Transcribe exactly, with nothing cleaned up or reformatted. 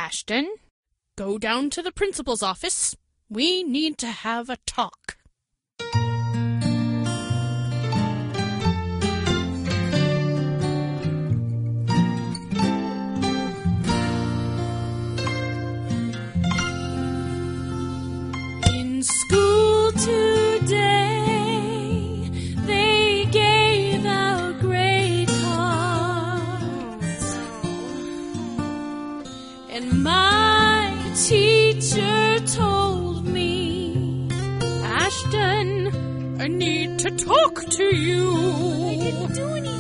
Ashton, go down to the principal's office. We need to have a talk. In school today, they gave out grade cards, and my teacher told me, Ashton, I need to talk to you.